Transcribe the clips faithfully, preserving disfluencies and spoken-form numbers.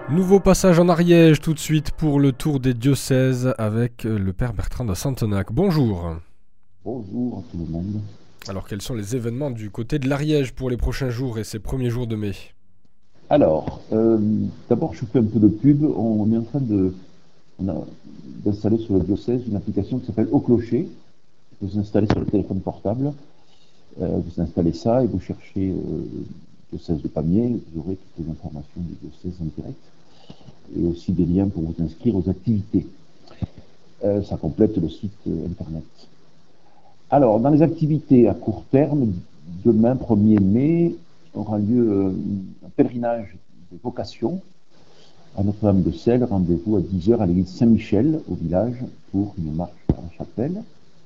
Nouveau passage en Ariège tout de suite pour le tour des diocèses avec le Père Bertrand de Santenac. Bonjour. Bonjour à tout le monde. Alors quels sont les événements du côté de l'Ariège pour les prochains jours et ces premiers jours de mai? Alors, euh, d'abord, je fais un peu de pub. On est en train de, on a- d'installer sur le diocèse une application qui s'appelle Au Clocher. Vous installez sur le téléphone portable. Euh, vous installez ça et vous cherchez euh, diocèse de Pamiers. Vous aurez toutes les informations du diocèse en direct et aussi des liens pour vous inscrire aux activités. Euh, ça complète le site euh, internet. Alors, dans les activités à court terme, demain, premier mai, aura lieu euh, un pèlerinage de vocation à Notre-Dame-de-Celle. Rendez-vous à dix heures à l'église Saint-Michel, au village, pour une marche à la chapelle.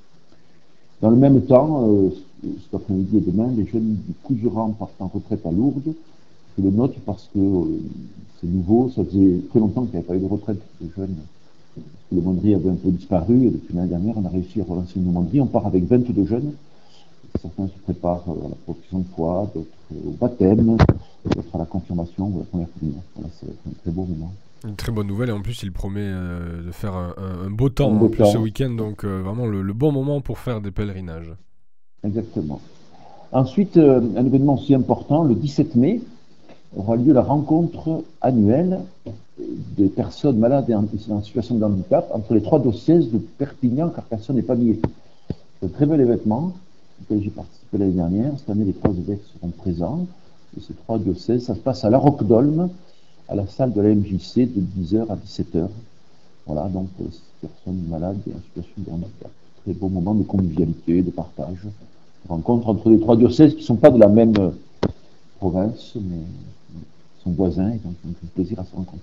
Dans le même temps, euh, cet après-midi et demain, les jeunes du Couserans partent en retraite à Lourdes. Je le note parce que euh, c'est nouveau, ça faisait très longtemps qu'il n'y avait pas eu de retraite de jeunes. Le Mondry avait un peu disparu et depuis l'année dernière, on a réussi à relancer une Mondry. On part avec vingt-deux jeunes. Certains se préparent à la profession de foi, d'autres au baptême, d'autres à la confirmation ou à la première communion. Voilà, c'est un très beau moment. Une très bonne nouvelle et en plus il promet euh, de faire un, un- un beau temps Un beau en plus ce temps, week-end, donc euh, vraiment le, le bon moment pour faire des pèlerinages. exactement. Ensuite, euh, un événement aussi important, le dix-sept mai, aura lieu la rencontre annuelle des personnes malades et en, en situation de handicap entre les trois diocèses de Perpignan, Carcassonne et Pamiers. C'est un très bel événement auquel j'ai participé l'année dernière. Cette année, les trois évêques seront présents. Et ces trois diocèses, ça se passe à La Roque-d'Olme, à la salle de la M J C, de dix heures à dix-sept heures. Voilà, donc, euh, ces personnes malades et en situation de handicap. Très beau moment de convivialité, de partage, de rencontre entre les trois diocèses qui ne sont pas de la même euh, province, mais sont voisins, et donc on a plaisir à se rencontrer.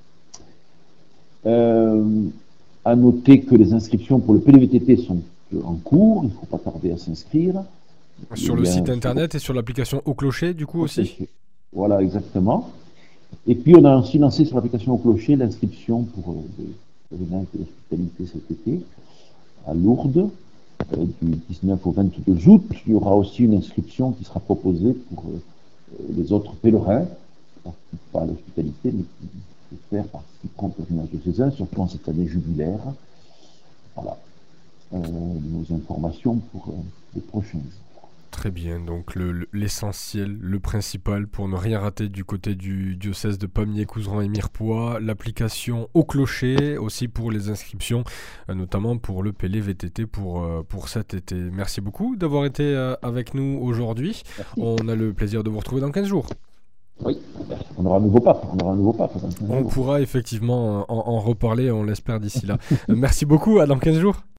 Euh, à noter que les inscriptions pour le P L V T T sont en cours, il ne faut pas tarder à s'inscrire. Sur le site internet et sur l'application Au Clocher du coup aussi. Voilà, exactement. Et puis on a aussi lancé sur l'application Au Clocher l'inscription pour le pèlerinage de l'hospitalité cet été à Lourdes, euh, du dix-neuf au vingt-deux août. Il y aura aussi une inscription qui sera proposée pour euh, les autres pèlerins qui ne participent pas à l'hospitalité, mais qui préfèrent participer au pèlerinage diocésain, surtout en cette année jubilaire. Voilà euh, nos informations pour euh, les prochains jours. Très bien, donc le- le- l'essentiel, le principal pour ne rien rater du côté du diocèse de Pamiers, Couserans et Mirepoix, l'application Au Clocher, aussi pour les inscriptions, euh, notamment pour le P L V T T pour, euh, pour cet été. Merci beaucoup d'avoir été euh, avec nous aujourd'hui. Merci. On a le plaisir de vous retrouver dans quinze jours. Oui, on aura un nouveau pape. On aura un nouveau pape. On pourra effectivement en, en reparler, on l'espère d'ici là. Merci beaucoup, à dans quinze jours.